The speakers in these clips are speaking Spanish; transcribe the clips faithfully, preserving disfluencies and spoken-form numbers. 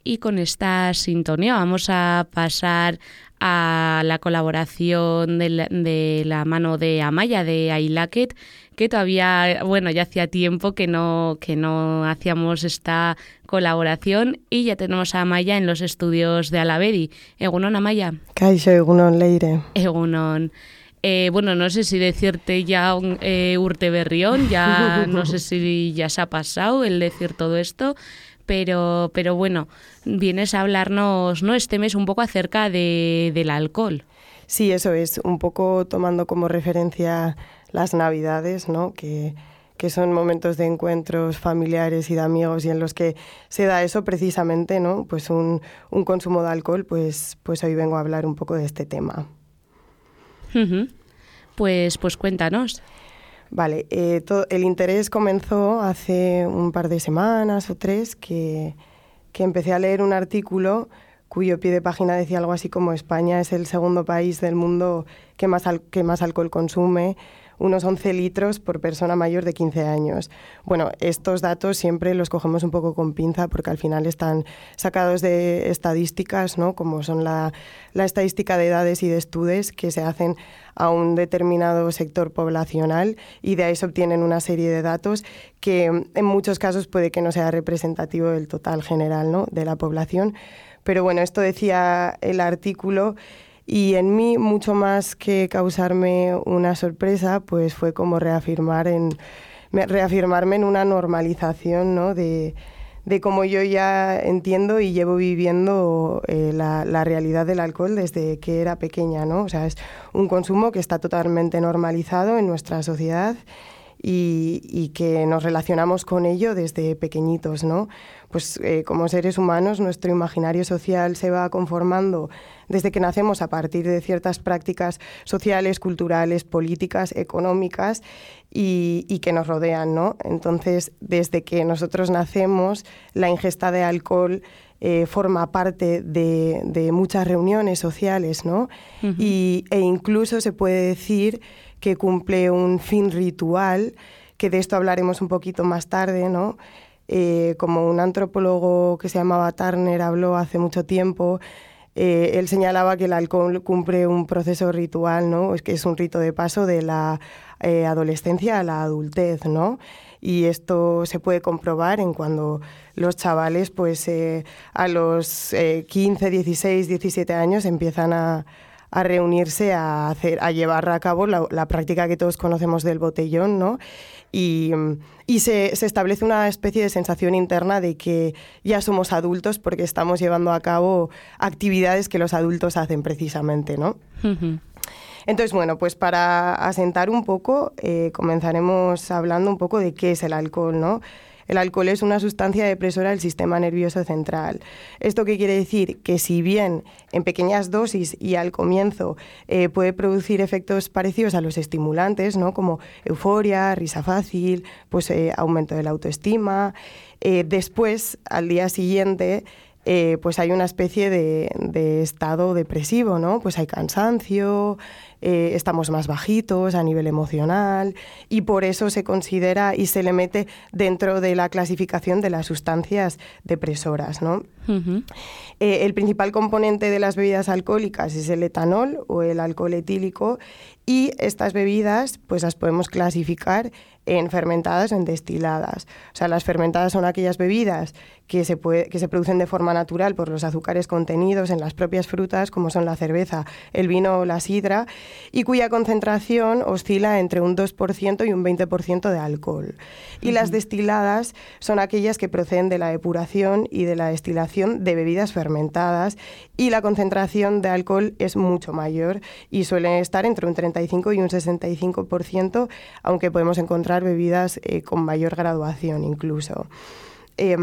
y con esta sintonía vamos a pasar a la colaboración de la, de la mano de Amaya, de I Like It, que todavía, bueno, ya hacía tiempo que no, que no hacíamos esta colaboración y ya tenemos a Amaya en los estudios de Alavedi. Egunon, Amaya. Kaixo, egunon, Leire. Egunon. Eh, bueno, no sé si decirte ya un, eh, urte berrión, ya no sé si ya se ha pasado el decir todo esto, pero, pero bueno, vienes a hablarnos, ¿no?, este mes un poco acerca de, del alcohol. Sí, eso es, un poco tomando como referencia las Navidades, ¿no?, que, que son momentos de encuentros familiares y de amigos y en los que se da eso precisamente, ¿no?, pues un, un consumo de alcohol, pues, pues hoy vengo a hablar un poco de este tema. Uh-huh. Pues, pues cuéntanos. Vale, eh, todo, el interés comenzó hace un par de semanas o tres que, que empecé a leer un artículo cuyo pie de página decía algo así como España es el segundo país del mundo que más, al, que más alcohol consume, unos once litros por persona mayor de quince años. Bueno, estos datos siempre los cogemos un poco con pinza porque al final están sacados de estadísticas, ¿no?, como son la, la estadística de edades y de estudios que se hacen a un determinado sector poblacional y de ahí se obtienen una serie de datos que en muchos casos puede que no sea representativo del total general, ¿no?, de la población. Pero bueno, esto decía el artículo. Y en mí, mucho más que causarme una sorpresa, pues fue como reafirmar en, reafirmarme en una normalización, ¿no?, de, de cómo yo ya entiendo y llevo viviendo eh, la, la realidad del alcohol desde que era pequeña, ¿no? O sea, es un consumo que está totalmente normalizado en nuestra sociedad y, y que nos relacionamos con ello desde pequeñitos, ¿no? Pues eh, como seres humanos nuestro imaginario social se va conformando desde que nacemos a partir de ciertas prácticas sociales, culturales, políticas, económicas y, y que nos rodean, ¿no? Entonces, desde que nosotros nacemos, la ingesta de alcohol eh, forma parte de, de muchas reuniones sociales, ¿no? Uh-huh. Y, e incluso se puede decir que cumple un fin ritual, que de esto hablaremos un poquito más tarde, ¿no? Eh, como un antropólogo que se llamaba Turner habló hace mucho tiempo, eh, él señalaba que el alcohol cumple un proceso ritual, ¿no? Es que es un rito de paso de la eh, adolescencia a la adultez, ¿no? Y esto se puede comprobar en cuando los chavales, pues eh, a los eh, quince, dieciséis, diecisiete años empiezan a a reunirse a, hacer, a llevar a cabo la, la práctica que todos conocemos del botellón, ¿no? Y, y se, se establece una especie de sensación interna de que ya somos adultos porque estamos llevando a cabo actividades que los adultos hacen precisamente, ¿no? Uh-huh. Entonces, bueno, pues para asentar un poco, eh, comenzaremos hablando un poco de qué es el alcohol, ¿no? El alcohol es una sustancia depresora del sistema nervioso central. ¿Esto qué quiere decir? Que si bien en pequeñas dosis y al comienzo eh, puede producir efectos parecidos a los estimulantes, ¿no?, como euforia, risa fácil, pues eh, aumento de la autoestima, eh, después, al día siguiente, Eh, pues hay una especie de, de estado depresivo, ¿no? Pues hay cansancio, eh, estamos más bajitos a nivel emocional y por eso se considera y se le mete dentro de la clasificación de las sustancias depresoras, ¿no? Uh-huh. Eh, el principal componente de las bebidas alcohólicas es el etanol o el alcohol etílico y estas bebidas pues las podemos clasificar en fermentadas o en destiladas. O sea, las fermentadas son aquellas bebidas que se, puede, que se producen de forma natural por los azúcares contenidos en las propias frutas, como son la cerveza, el vino o la sidra, y cuya concentración oscila entre un dos por ciento y un veinte por ciento de alcohol. Y uh-huh. las destiladas son aquellas que proceden de la depuración y de la destilación de bebidas fermentadas, y la concentración de alcohol es mucho mayor y suele estar entre un treinta y cinco y un sesenta y cinco por ciento, aunque podemos encontrar bebidas eh, con mayor graduación incluso. Eh,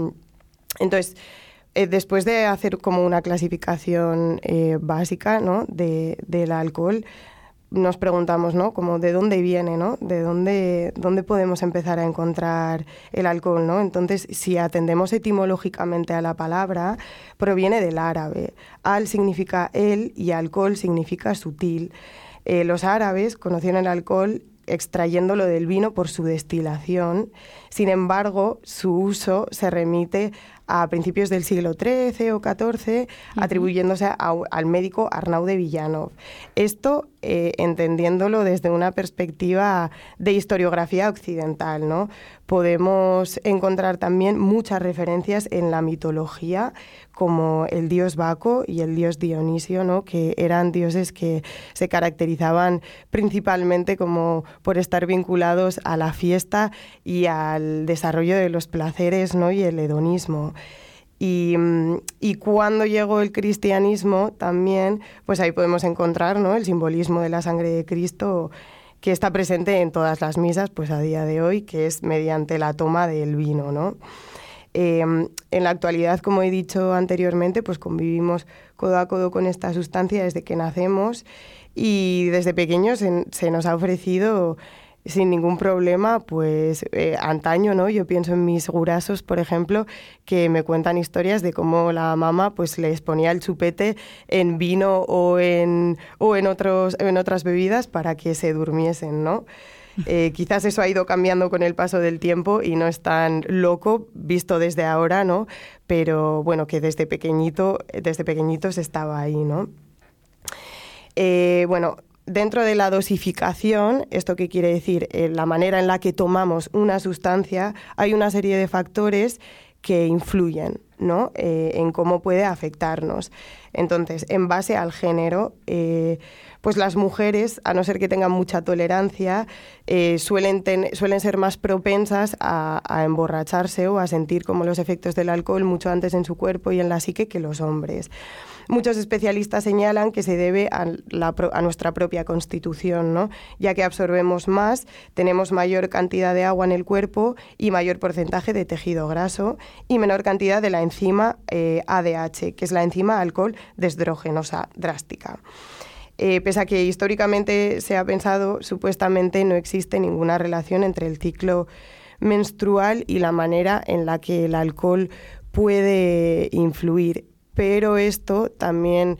entonces, eh, después de hacer como una clasificación eh, básica, ¿no?, de, del alcohol, nos preguntamos, ¿no?, como de dónde viene, ¿no?, de dónde, dónde podemos empezar a encontrar el alcohol, ¿no? Entonces, si atendemos etimológicamente a la palabra, proviene del árabe. Al significa el y alcohol significa sutil. Eh, los árabes conocían el alcohol extrayéndolo del vino por su destilación. Sin embargo, su uso se remite a principios del siglo trece o catorce, uh-huh. atribuyéndose a, al médico Arnau de Villanov. Esto eh, entendiéndolo desde una perspectiva de historiografía occidental, ¿no? Podemos encontrar también muchas referencias en la mitología, como el dios Baco y el dios Dionisio, ¿no? Que eran dioses que se caracterizaban principalmente como por estar vinculados a la fiesta y al desarrollo de los placeres, ¿no? Y el hedonismo. Y, y cuando llegó el cristianismo también, pues ahí podemos encontrar, ¿no? El simbolismo de la sangre de Cristo, que está presente en todas las misas, pues a día de hoy, que es mediante la toma del vino, ¿no? Eh, en la actualidad, como he dicho anteriormente, pues convivimos codo a codo con esta sustancia desde que nacemos y desde pequeños se, se nos ha ofrecido sin ningún problema, pues eh, antaño, ¿no? Yo pienso en mis gurasos, por ejemplo, que me cuentan historias de cómo la mamá pues les ponía el chupete en vino o en, o en, otros, en otras bebidas para que se durmiesen, ¿no? Eh, quizás eso ha ido cambiando con el paso del tiempo y no es tan loco visto desde ahora, ¿no? Pero bueno, que desde pequeñito, desde pequeñitos estaba ahí, ¿no? Eh, bueno, dentro de la dosificación, ¿esto qué quiere decir? Eh, la manera en la que tomamos una sustancia, hay una serie de factores que influyen, ¿no? eh, en cómo puede afectarnos. Entonces, en base al género, eh, pues las mujeres, a no ser que tengan mucha tolerancia, eh, suelen, ten, suelen ser más propensas a, a emborracharse o a sentir como los efectos del alcohol mucho antes en su cuerpo y en la psique que los hombres. Muchos especialistas señalan que se debe a, la, a nuestra propia constitución, ¿no? Ya que absorbemos más, tenemos mayor cantidad de agua en el cuerpo y mayor porcentaje de tejido graso y menor cantidad de la enzima eh, A D H, que es la enzima alcohol desdrogenosa drástica. Eh, pese a que históricamente se ha pensado, supuestamente no existe ninguna relación entre el ciclo menstrual y la manera en la que el alcohol puede influir. Pero esto también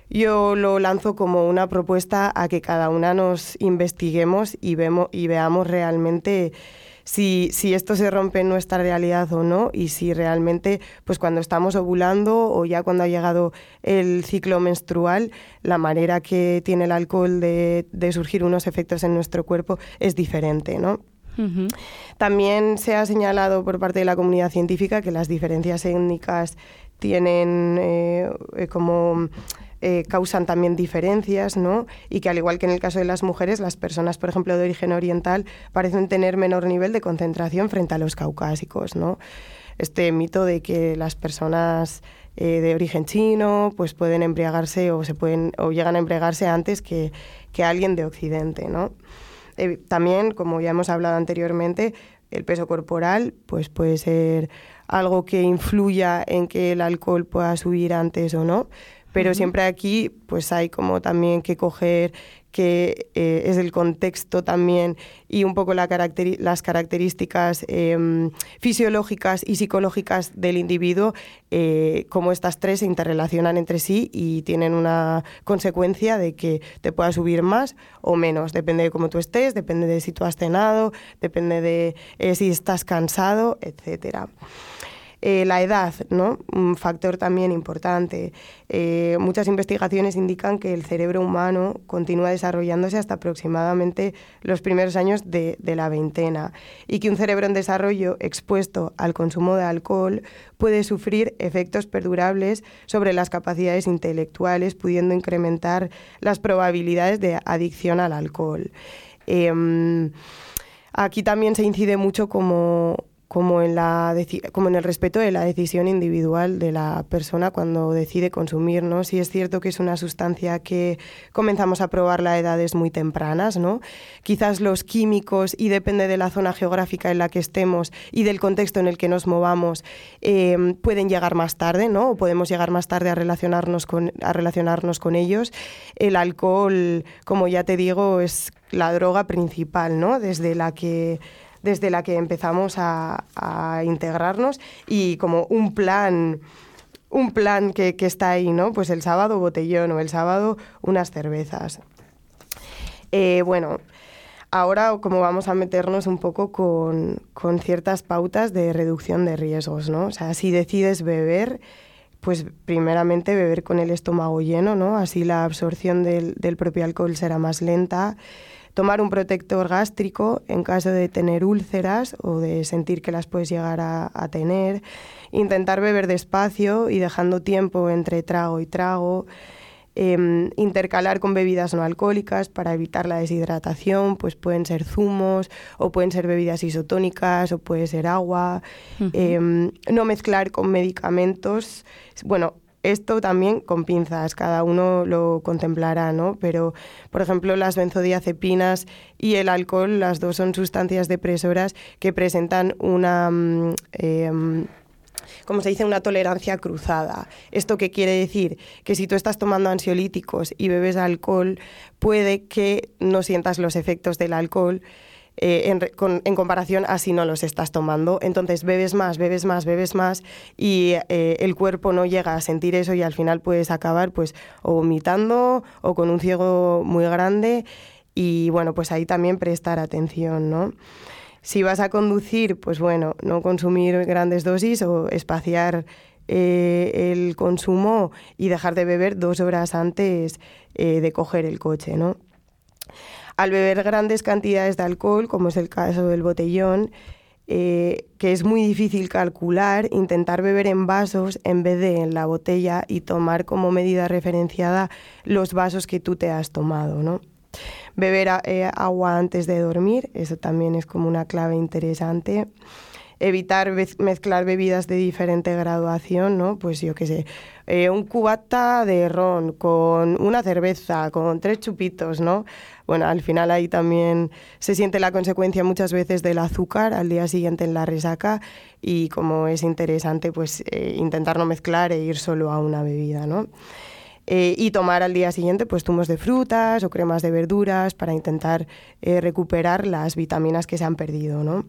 yo lo lanzo como una propuesta a que cada una nos investiguemos y, vemos, y veamos realmente si, si esto se rompe en nuestra realidad o no, y si realmente, pues cuando estamos ovulando o ya cuando ha llegado el ciclo menstrual, la manera que tiene el alcohol de, de surgir unos efectos en nuestro cuerpo es diferente, ¿no? Uh-huh. También se ha señalado por parte de la comunidad científica que las diferencias étnicas tienen eh, como eh, causan también diferencias, ¿no? Y que al igual que en el caso de las mujeres, las personas, por ejemplo, de origen oriental parecen tener menor nivel de concentración frente a los caucásicos, ¿no? Este mito de que las personas eh, de origen chino pues pueden embriagarse o se pueden o llegan a embriagarse antes que, que alguien de Occidente, ¿no? Eh, también, como ya hemos hablado anteriormente, el peso corporal pues puede ser algo que influya en que el alcohol pueda subir antes o no, pero uh-huh. siempre aquí pues hay como también que coger que eh, es el contexto también y un poco la caracteri- las características eh, fisiológicas y psicológicas del individuo, eh, cómo estas tres se interrelacionan entre sí y tienen una consecuencia de que te pueda subir más o menos, depende de cómo tú estés, depende de si tú has cenado, depende de eh, si estás cansado, etcétera. Eh, la edad, ¿no? Un factor también importante. Eh, muchas investigaciones indican que el cerebro humano continúa desarrollándose hasta aproximadamente los primeros años de, de la veintena y que un cerebro en desarrollo expuesto al consumo de alcohol puede sufrir efectos perdurables sobre las capacidades intelectuales, pudiendo incrementar las probabilidades de adicción al alcohol. Eh, aquí también se incide mucho como... Como en, la, como en el respeto de la decisión individual de la persona cuando decide consumir, ¿no? Sí es cierto que es una sustancia que comenzamos a probarla a edades muy tempranas, ¿no? Quizás los químicos, y depende de la zona geográfica en la que estemos y del contexto en el que nos movamos, eh, pueden llegar más tarde, ¿no? O podemos llegar más tarde a relacionarnos con, a relacionarnos con ellos. El alcohol, como ya te digo, es la droga principal, ¿no? Desde la que... desde la que empezamos a, a integrarnos y como un plan, un plan que, que está ahí, ¿no? Pues el sábado botellón o el sábado unas cervezas. Eh, bueno, Ahora, como vamos a meternos un poco con, con ciertas pautas de reducción de riesgos, ¿no? O sea, si decides beber, pues primeramente beber con el estómago lleno, ¿no? Así la absorción del, del propio alcohol será más lenta. Tomar un protector gástrico en caso de tener úlceras o de sentir que las puedes llegar a, a tener. Intentar beber despacio y dejando tiempo entre trago y trago. Eh, intercalar con bebidas no alcohólicas para evitar la deshidratación, pues pueden ser zumos o pueden ser bebidas isotónicas o puede ser agua. Uh-huh. Eh, no mezclar con medicamentos. Bueno, esto también con pinzas, cada uno lo contemplará, ¿no? Pero, por ejemplo, las benzodiazepinas y el alcohol, las dos son sustancias depresoras que presentan una... Eh, como se dice, una tolerancia cruzada. ¿Esto qué quiere decir? Que si tú estás tomando ansiolíticos y bebes alcohol, puede que no sientas los efectos del alcohol eh, en, con, en comparación a si no los estás tomando. Entonces bebes más, bebes más, bebes más y eh, el cuerpo no llega a sentir eso y al final puedes acabar pues o vomitando o con un ciego muy grande y bueno, pues ahí también prestar atención, ¿no? Si vas a conducir, pues bueno, no consumir grandes dosis o espaciar eh, el consumo y dejar de beber dos horas antes eh, de coger el coche, ¿no? Al beber grandes cantidades de alcohol, como es el caso del botellón, eh, que es muy difícil calcular, intentar beber en vasos en vez de en la botella y tomar como medida referenciada los vasos que tú te has tomado, ¿no? Beber eh, agua antes de dormir, eso también es como una clave interesante. Evitar mezclar bebidas de diferente graduación, ¿no? Pues yo qué sé, eh, un cubata de ron con una cerveza, con tres chupitos, ¿no? Bueno, al final ahí también se siente la consecuencia muchas veces del azúcar al día siguiente en la resaca y como es interesante, pues eh, intentar no mezclar e ir solo a una bebida, ¿no? Eh, y tomar al día siguiente pues zumos de frutas o cremas de verduras para intentar eh, recuperar las vitaminas que se han perdido, ¿no?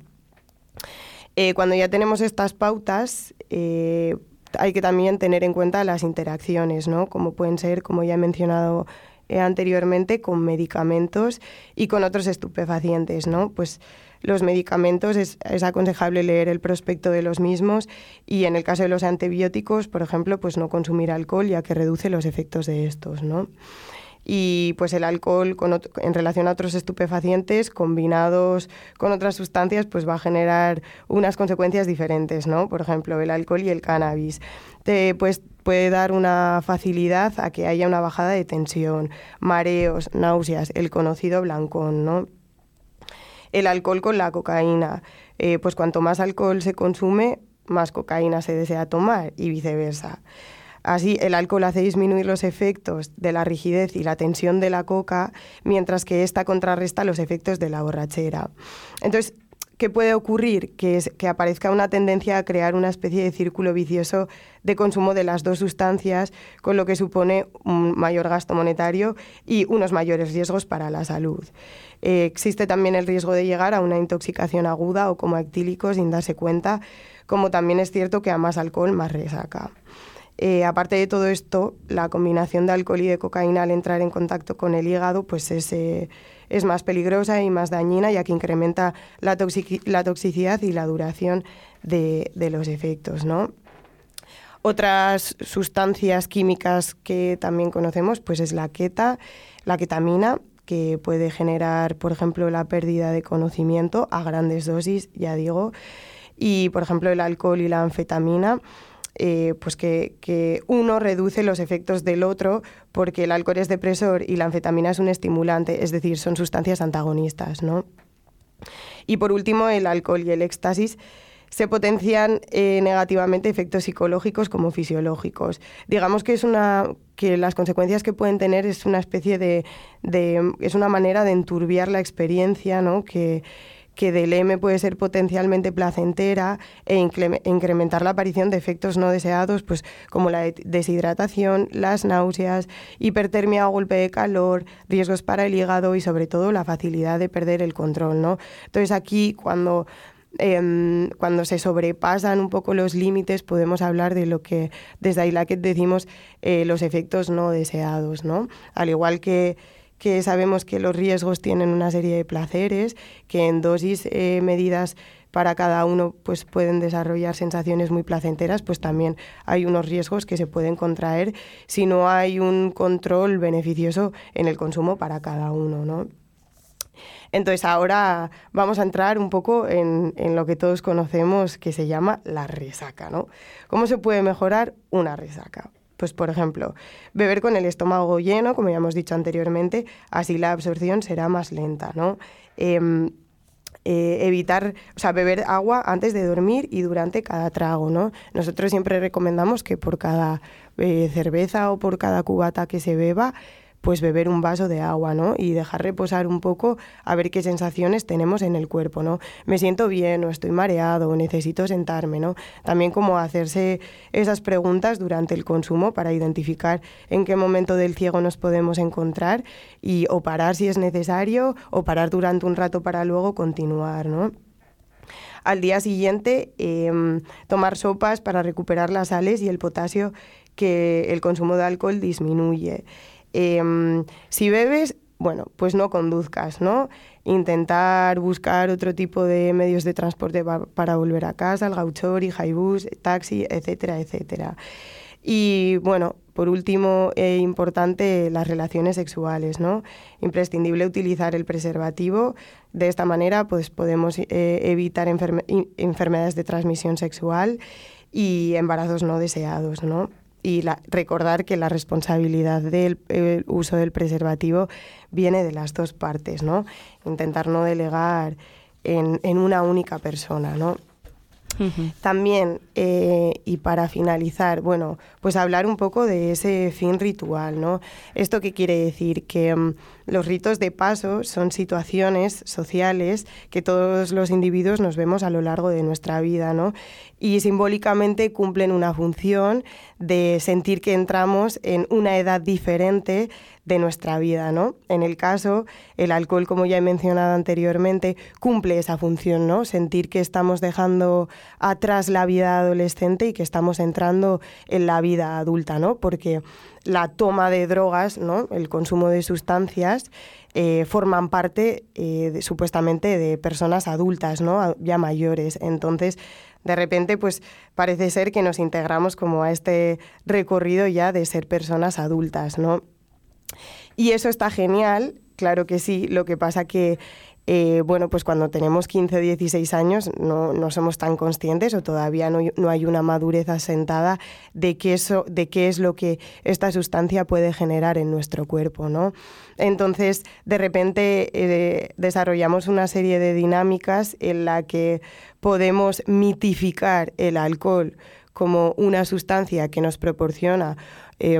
Eh, cuando ya tenemos estas pautas, eh, hay que también tener en cuenta las interacciones, ¿no? Como pueden ser, como ya he mencionado eh, anteriormente, con medicamentos y con otros estupefacientes, ¿no? Pues los medicamentos es, es aconsejable leer el prospecto de los mismos y en el caso de los antibióticos, por ejemplo, pues no consumir alcohol ya que reduce los efectos de estos, ¿no? Y pues el alcohol con otro, en relación a otros estupefacientes combinados con otras sustancias pues va a generar unas consecuencias diferentes, ¿no? Por ejemplo, el alcohol y el cannabis te pues, puede dar una facilidad a que haya una bajada de tensión, mareos, náuseas, el conocido blancón, ¿no? El alcohol con la cocaína, eh, pues cuanto más alcohol se consume, más cocaína se desea tomar y viceversa. Así, el alcohol hace disminuir los efectos de la rigidez y la tensión de la coca, mientras que esta contrarresta los efectos de la borrachera. Entonces, ¿qué puede ocurrir? Que, es, que aparezca una tendencia a crear una especie de círculo vicioso de consumo de las dos sustancias, con lo que supone un mayor gasto monetario y unos mayores riesgos para la salud. Eh, existe también el riesgo de llegar a una intoxicación aguda o coma etílico sin darse cuenta, como también es cierto que a más alcohol, más resaca. Eh, aparte de todo esto, la combinación de alcohol y de cocaína al entrar en contacto con el hígado pues es, eh, es más peligrosa y más dañina, ya que incrementa la, toxic- la toxicidad y la duración de, de los efectos, ¿no? Otras sustancias químicas que también conocemos pues es la keta, la ketamina, que puede generar, por ejemplo, la pérdida de conocimiento a grandes dosis, ya digo, y, por ejemplo, el alcohol y la anfetamina, Eh, pues que, que uno reduce los efectos del otro porque el alcohol es depresor y la anfetamina es un estimulante, es decir, son sustancias antagonistas, ¿no? Y por último, el alcohol y el éxtasis se potencian eh, negativamente efectos psicológicos como fisiológicos. Digamos que es una que las consecuencias que pueden tener es una especie de, de es una manera de enturbiar la experiencia, ¿no? Que que del M puede ser potencialmente placentera e incrementar la aparición de efectos no deseados, pues como la deshidratación, las náuseas, hipertermia o golpe de calor, riesgos para el hígado y sobre todo la facilidad de perder el control, ¿no? Entonces aquí cuando Eh, cuando se sobrepasan un poco los límites podemos hablar de lo que desde Ailaket decimos eh, los efectos no deseados, ¿no? Al igual que que sabemos que los riesgos tienen una serie de placeres, que en dosis eh, medidas para cada uno pues pueden desarrollar sensaciones muy placenteras, pues también hay unos riesgos que se pueden contraer si no hay un control beneficioso en el consumo para cada uno, ¿no? Entonces ahora vamos a entrar un poco en, en lo que todos conocemos que se llama la resaca, ¿no? ¿Cómo se puede mejorar una resaca? Pues, por ejemplo, beber con el estómago lleno, como ya hemos dicho anteriormente, así la absorción será más lenta, ¿no? Eh, Eh, evitar, o sea, beber agua antes de dormir y durante cada trago, ¿no? Nosotros siempre recomendamos que por cada eh, cerveza o por cada cubata que se beba, pues beber un vaso de agua, ¿no? Y dejar reposar un poco a ver qué sensaciones tenemos en el cuerpo, ¿no? Me siento bien, o estoy mareado, o necesito sentarme, ¿no? También como hacerse esas preguntas durante el consumo para identificar en qué momento del ciego nos podemos encontrar y o parar si es necesario o parar durante un rato para luego continuar, ¿no? Al día siguiente, eh, tomar sopas para recuperar las sales y el potasio que el consumo de alcohol disminuye. Eh, si bebes, bueno, pues no conduzcas, ¿no? Intentar buscar otro tipo de medios de transporte pa- para volver a casa, el gauchori, jaibús, taxi, etcétera, etcétera. Y bueno, por último, eh, importante las relaciones sexuales, ¿no? Imprescindible utilizar el preservativo. De esta manera, pues podemos eh, evitar enferme- enfermedades de transmisión sexual y embarazos no deseados, ¿no? Y la, recordar que la responsabilidad del el uso del preservativo viene de las dos partes, ¿no? Intentar no delegar en, en una única persona, ¿no? Uh-huh. También, eh, y para finalizar, bueno, pues hablar un poco de ese fin ritual, ¿no? ¿Esto qué quiere decir? Que um, los ritos de paso son situaciones sociales que todos los individuos nos vemos a lo largo de nuestra vida, ¿no? Y simbólicamente cumplen una función de sentir que entramos en una edad diferente de nuestra vida, ¿no? En el caso, el alcohol, como ya he mencionado anteriormente, cumple esa función, ¿no? Sentir que estamos dejando atrás la vida adolescente y que estamos entrando en la vida adulta, ¿no? Porque la toma de drogas, ¿no? El consumo de sustancias eh, forman parte eh, de, supuestamente de personas adultas, ¿no? Ya mayores. Entonces, de repente, pues parece ser que nos integramos como a este recorrido ya de ser personas adultas, ¿no? Y eso está genial, claro que sí, lo que pasa que Eh, bueno, pues cuando tenemos quince o dieciséis años no, no somos tan conscientes o todavía no, no hay una madurez asentada de qué, eso, de qué es lo que esta sustancia puede generar en nuestro cuerpo, ¿no? Entonces, de repente eh, desarrollamos una serie de dinámicas en la que podemos mitificar el alcohol como una sustancia que nos proporciona Eh,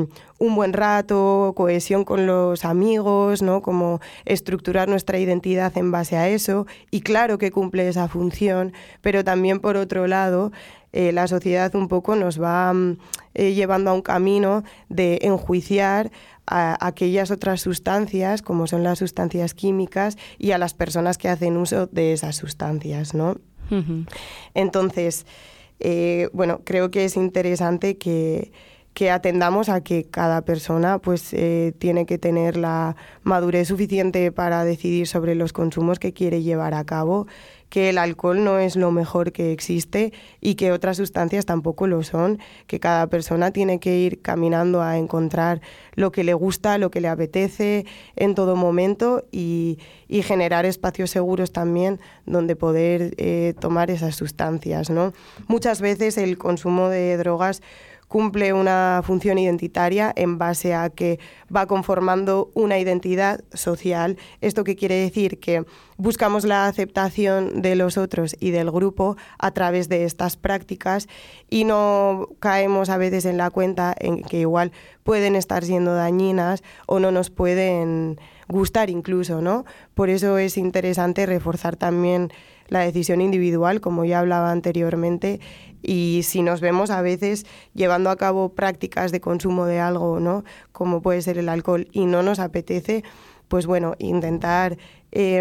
un buen rato, cohesión con los amigos, ¿no? Como estructurar nuestra identidad en base a eso, y claro que cumple esa función, pero también por otro lado eh, la sociedad un poco nos va eh, llevando a un camino de enjuiciar a aquellas otras sustancias, como son las sustancias químicas, y a las personas que hacen uso de esas sustancias, ¿no? Uh-huh. Entonces, eh, bueno, creo que es interesante que que atendamos a que cada persona pues eh, tiene que tener la madurez suficiente para decidir sobre los consumos que quiere llevar a cabo, que el alcohol no es lo mejor que existe y que otras sustancias tampoco lo son, que cada persona tiene que ir caminando a encontrar lo que le gusta, lo que le apetece en todo momento y, y generar espacios seguros también donde poder eh, tomar esas sustancias, ¿no? Muchas veces el consumo de drogas cumple una función identitaria en base a que va conformando una identidad social. ¿Esto qué quiere decir? Que buscamos la aceptación de los otros y del grupo a través de estas prácticas y no caemos a veces en la cuenta en que igual pueden estar siendo dañinas o no nos pueden gustar incluso, ¿no? Por eso es interesante reforzar también la decisión individual, como ya hablaba anteriormente, y si nos vemos a veces llevando a cabo prácticas de consumo de algo, ¿no? Como puede ser el alcohol, y no nos apetece, pues bueno, intentar eh,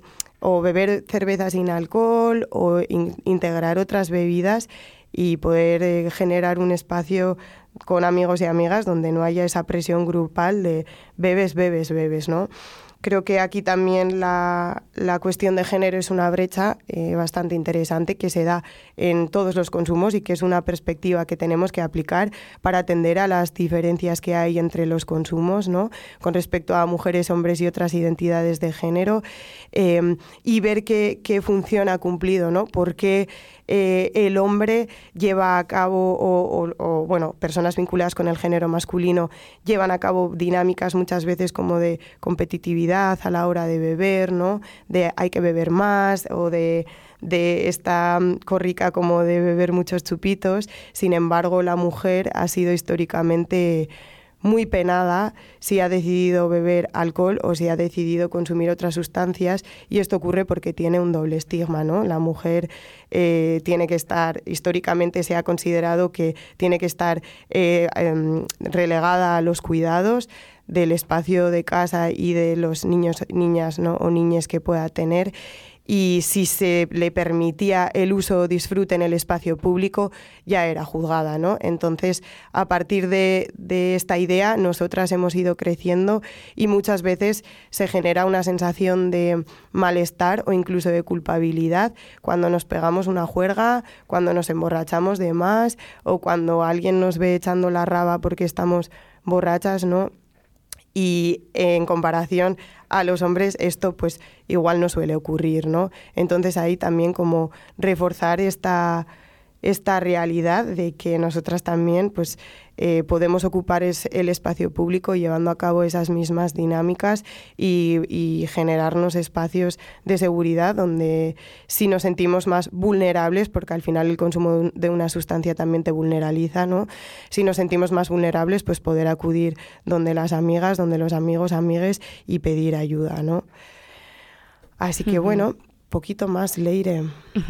o beber cerveza sin alcohol o in- integrar otras bebidas y poder eh, generar un espacio con amigos y amigas, donde no haya esa presión grupal de bebes, bebes, bebes, ¿no? Creo que aquí también la, la cuestión de género es una brecha eh, bastante interesante que se da en todos los consumos y que es una perspectiva que tenemos que aplicar para atender a las diferencias que hay entre los consumos, ¿no? Con respecto a mujeres, hombres y otras identidades de género, eh, y ver qué, qué función ha cumplido, ¿no? Porque eh, el hombre lleva a cabo, o, o, o bueno, personas vinculadas con el género masculino llevan a cabo dinámicas muchas veces como de competitividad a la hora de beber, ¿no? De hay que beber más o de, de esta corrica como de beber muchos chupitos. Sin embargo, la mujer ha sido históricamente muy penada si ha decidido beber alcohol o si ha decidido consumir otras sustancias, y esto ocurre porque tiene un doble estigma, ¿no? La mujer eh, tiene que estar, históricamente se ha considerado que tiene que estar eh, eh, relegada a los cuidados del espacio de casa y de los niños, niñas, ¿no? O niñas que pueda tener. Y si se le permitía el uso o disfrute en el espacio público, ya era juzgada, ¿no? Entonces, a partir de, de esta idea, nosotras hemos ido creciendo y muchas veces se genera una sensación de malestar o incluso de culpabilidad cuando nos pegamos una juerga, cuando nos emborrachamos de más o cuando alguien nos ve echando la raba porque estamos borrachas, ¿no? Y en comparación a los hombres esto pues igual no suele ocurrir, ¿no? Entonces ahí también como reforzar esta, esta realidad de que nosotras también pues eh, podemos ocupar es, el espacio público llevando a cabo esas mismas dinámicas y, y generarnos espacios de seguridad donde si nos sentimos más vulnerables, porque al final el consumo de una sustancia también te vulneraliza, ¿no? Si nos sentimos más vulnerables, pues poder acudir donde las amigas, donde los amigos, amigues y pedir ayuda, ¿no? Así que bueno, poquito más, Leire.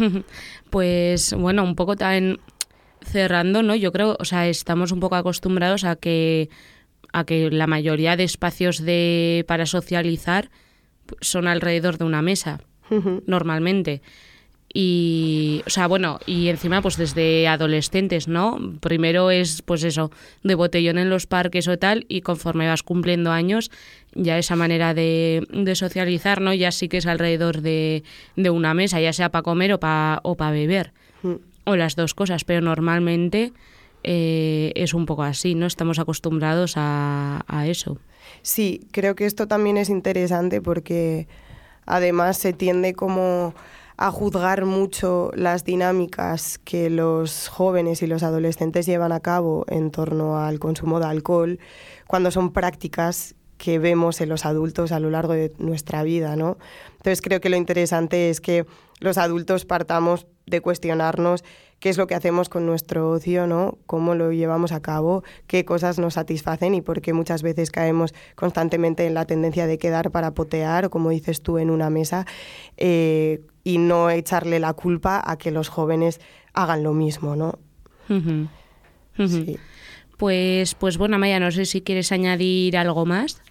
Pues bueno, un poco también cerrando, ¿no? Yo creo, o sea, estamos un poco acostumbrados a que a que la mayoría de espacios de para socializar son alrededor de una mesa, uh-huh. normalmente. Y, o sea, bueno, y encima pues desde adolescentes, ¿no? Primero es pues eso, de botellón en los parques o tal, y conforme vas cumpliendo años, ya esa manera de, de socializar, ¿no? Ya sí que es alrededor de, de una mesa, ya sea para comer o para o para beber, mm. o las dos cosas, pero normalmente eh, es un poco así, ¿no? Estamos acostumbrados a, a eso. Sí, creo que esto también es interesante porque además se tiende como a juzgar mucho las dinámicas que los jóvenes y los adolescentes llevan a cabo en torno al consumo de alcohol, cuando son prácticas que vemos en los adultos a lo largo de nuestra vida, ¿no? Entonces creo que lo interesante es que los adultos partamos de cuestionarnos qué es lo que hacemos con nuestro ocio, ¿no? Cómo lo llevamos a cabo, qué cosas nos satisfacen y por qué muchas veces caemos constantemente en la tendencia de quedar para potear o, como dices tú, en una mesa, eh, y no echarle la culpa a que los jóvenes hagan lo mismo, ¿no? Uh-huh. Uh-huh. Sí. Pues, pues bueno, Amaya, no sé si quieres añadir algo más.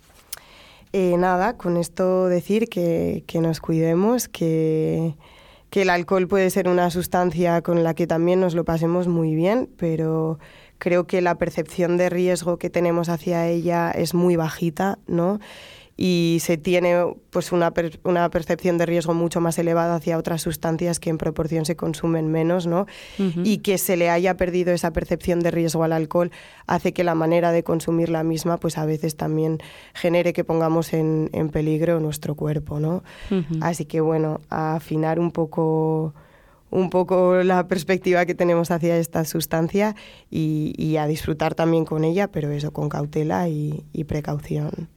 Eh, nada, con esto decir que, que nos cuidemos, que, que el alcohol puede ser una sustancia con la que también nos lo pasemos muy bien, pero creo que la percepción de riesgo que tenemos hacia ella es muy bajita, ¿no? Y se tiene pues una, per- una percepción de riesgo mucho más elevada hacia otras sustancias que en proporción se consumen menos, ¿no? Uh-huh. Y que se le haya perdido esa percepción de riesgo al alcohol hace que la manera de consumir la misma pues a veces también genere que pongamos en, en peligro nuestro cuerpo, ¿no? Uh-huh. Así que bueno, a afinar un poco, un poco la perspectiva que tenemos hacia esta sustancia y, y a disfrutar también con ella, pero eso con cautela y, y precaución.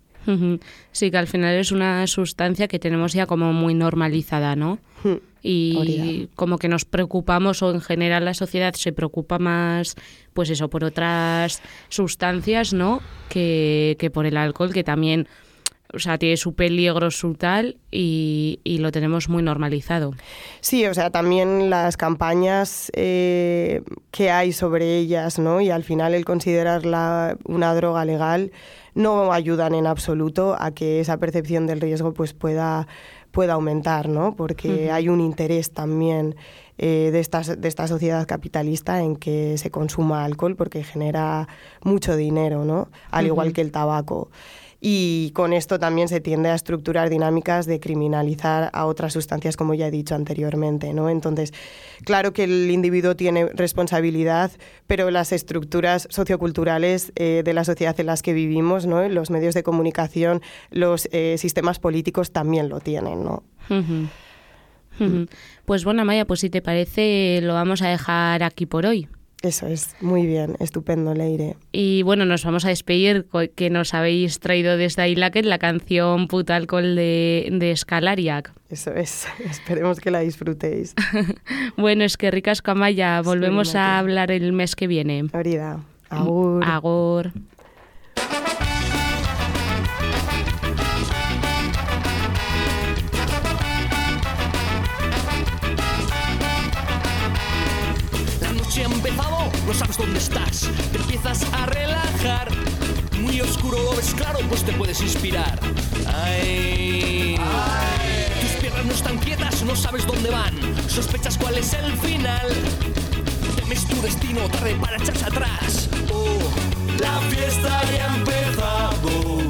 Sí, que al final es una sustancia que tenemos ya como muy normalizada, ¿no? Hmm. Y Orida. Como que nos preocupamos, o en general la sociedad se preocupa más, pues eso, por otras sustancias, ¿no? Que, que por el alcohol, que también, o sea, tiene su peligro, su tal, y, y lo tenemos muy normalizado. Sí, o sea, también las campañas eh, que hay sobre ellas, ¿no? Y al final el considerarla una droga legal no ayudan en absoluto a que esa percepción del riesgo pues pueda, pueda aumentar, ¿no? Porque uh-huh. hay un interés también eh, de, esta, de esta sociedad capitalista en que se consuma alcohol porque genera mucho dinero, ¿no? Al uh-huh. igual que el tabaco. Y con esto también se tiende a estructurar dinámicas de criminalizar a otras sustancias, como ya he dicho anteriormente, ¿no? Entonces, claro que el individuo tiene responsabilidad, pero las estructuras socioculturales eh, de la sociedad en las que vivimos, ¿no? Los medios de comunicación, los eh, sistemas políticos también lo tienen, ¿no? Uh-huh. Uh-huh. Pues bueno, Amaia, pues si te parece, lo vamos a dejar aquí por hoy. Eso es, muy bien, estupendo, Leire. Y bueno, nos vamos a despedir que nos habéis traído desde Ailaket la canción Puto Alcohol de, de Scalariac. Eso es, esperemos que la disfrutéis. Bueno, es que ricasco, Amaia, volvemos sí, a hablar el mes que viene. Ahorita, agur. Agur. Ha empezado, no sabes dónde estás, te empiezas a relajar, muy oscuro lo ves claro, pues te puedes inspirar. Ay, Ay. Tus piernas no están quietas, no sabes dónde van, sospechas cuál es el final, temes tu destino, tarde para echarse atrás. Oh, la fiesta ya ha empezado,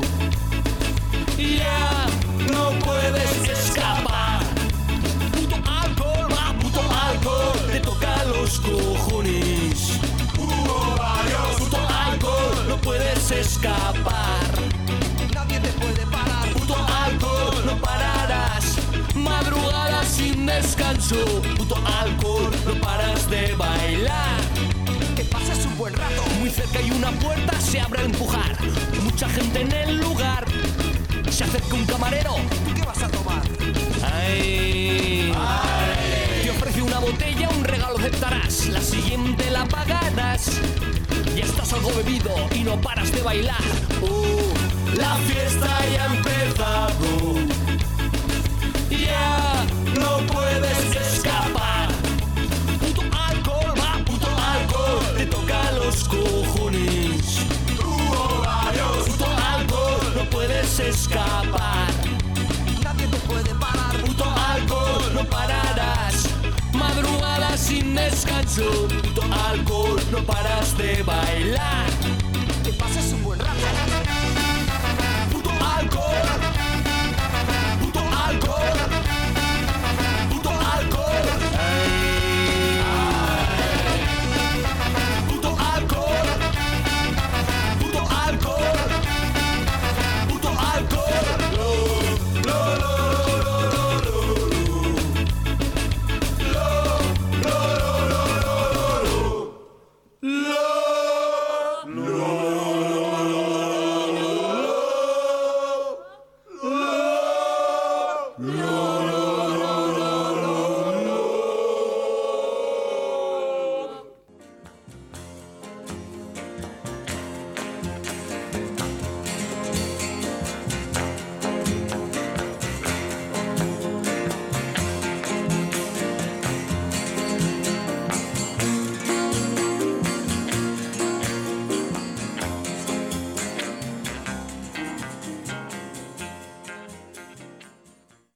ya no puedes escapar. Puto alcohol, va, puto alcohol, te toca los cojones. Hubo varios. Puto alcohol, no puedes escapar. Nadie te puede parar. Puto alcohol, no pararás. Madrugada sin descanso. Puto alcohol, no paras de bailar. Que pases un buen rato. Muy cerca hay una puerta, se abre al empujar. Mucha gente en el lugar. Se acerca un camarero. ¿Tú qué vas a tomar? Ay, Ay. Te ofrece una botella, un regalo aceptarás. La siguiente la pagarás. Ya estás algo bebido y no paras de bailar. Oh, la fiesta ya ha empezado. Ya no puedes escapar. Puto alcohol, va, puto alcohol, te toca los cojones. Hubo varios. Puto alcohol, no puedes escapar. Nadie te puede parar. Puto alcohol, no pararás. Madrugada sin descanso. Puto alcohol, no paras de bailar.